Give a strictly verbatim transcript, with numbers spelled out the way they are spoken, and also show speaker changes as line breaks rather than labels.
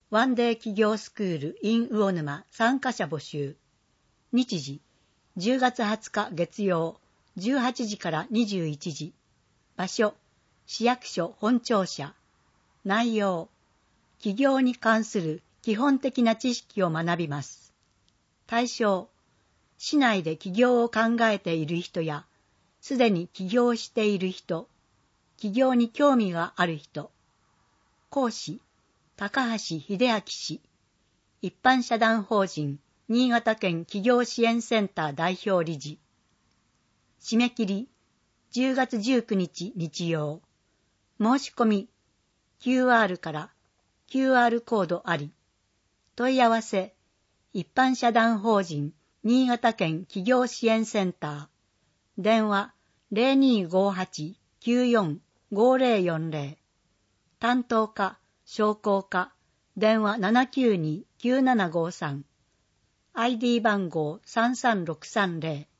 ワンデー企業スクール in 魚沼参加者募集。日時、じゅうがつはつか月曜、じゅうはちじからにじゅういちじ。場所、市役所本庁舎。内容、起業に関する基本的な知識を学びます。対象、市内で起業を考えている人や、すでに起業している人、起業に興味がある人。講師、高橋秀明氏。一般社団法人新潟県起業支援センター代表理事。締め切りじゅうがつじゅうくにち日曜。申し込み キューアール から キューアール コードあり。問い合わせ一般社団法人新潟県起業支援センター。電話 ゼロにーごーはち きゅうよん ごーゼロよんゼロ。担当課商工課電話 ななきゅうに きゅうななごさん。アイディー 番号さんさんろくさんゼロ。